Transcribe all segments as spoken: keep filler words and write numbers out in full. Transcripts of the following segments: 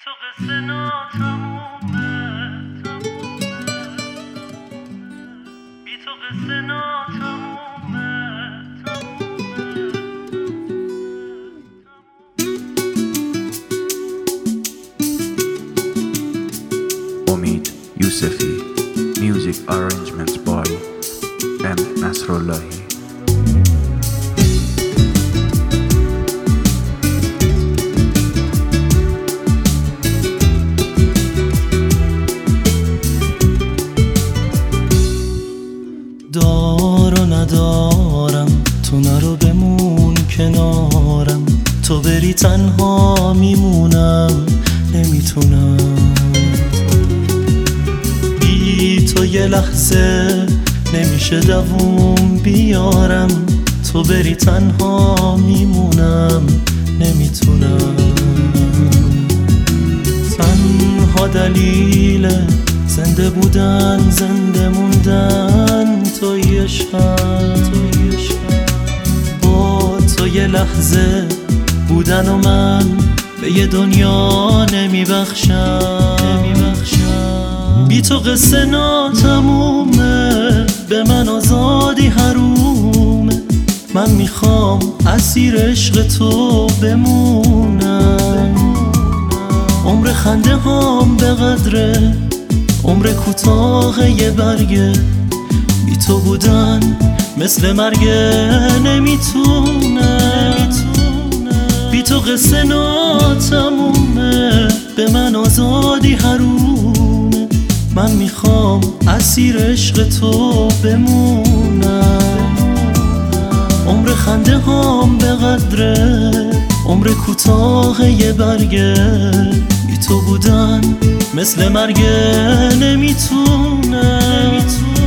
تو قصه ناتمومه، بی تو قصه ناتمومه. امید یوسفی. Music arrangements by M. Nasrullahi. دار و ندارم، تو نرو بمون کنارم، تو بری تنها میمونم، نمیتونم بی تو یه لحظه نمیشه دووم بیارم، تو بری تنها میمونم، نمیتونم. تنها دلیل زنده بودن زنده موندن توی عشقم، با تو یه لحظه بودن و من به یه دنیا نمیبخشم. بی تو قصه ناتمومه، به من آزادی حرومه، من میخوام اسیر عشق تو بمونم. عمر خنده هام به قدره، عمر کوتاه یه برگه، بی تو بودن مثل مرگه، نمیتونم. بی تو قصه ناتمومه، به من آزادی حرومه، من میخوام اسیر عشق تو بمونم. عمر خنده هام به قدره، عمر کوتاه یه برگه، بی تو بودن مثل مرگه، نمیتونم.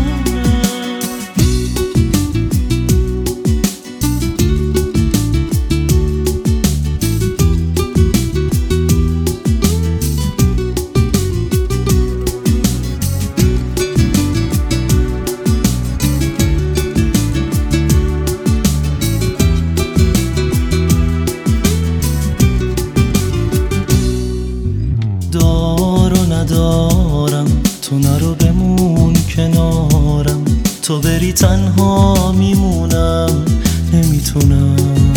دار و ندارم، تو نرو بمون کنارم، تو بری تنها میمونم، نمیتونم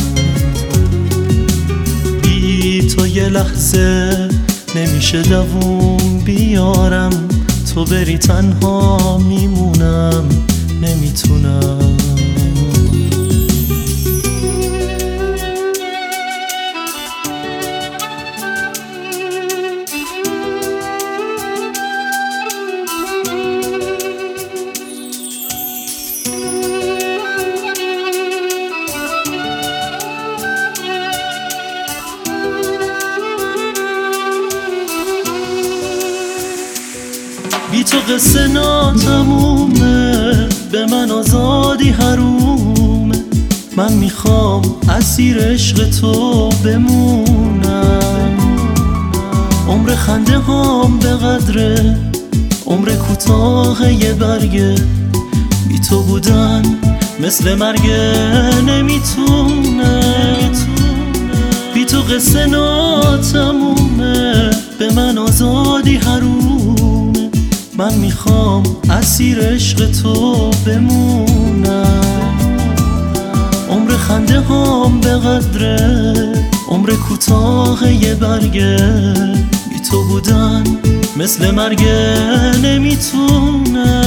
بی تو یه لحظه نمیشه دووم بیارم، تو بری تنها میمونم، نمیتونم. بی تو قصه ناتمومه، به من آزادی حرومه، من میخوام اسیر عشق تو بمونم. عمر خنده هام به قدره، عمر کوتاه یه برگه، بی تو بودن مثل مرگه، نمیتونم. بی تو قصه ناتمومه، به من آزادی حرومه، من میخوام اسیر عشق تو بمونم. عمر خنده هام به قدره، عمر کوتاه یه برگه، بی تو بودن مثل مرگه، نمیتونم.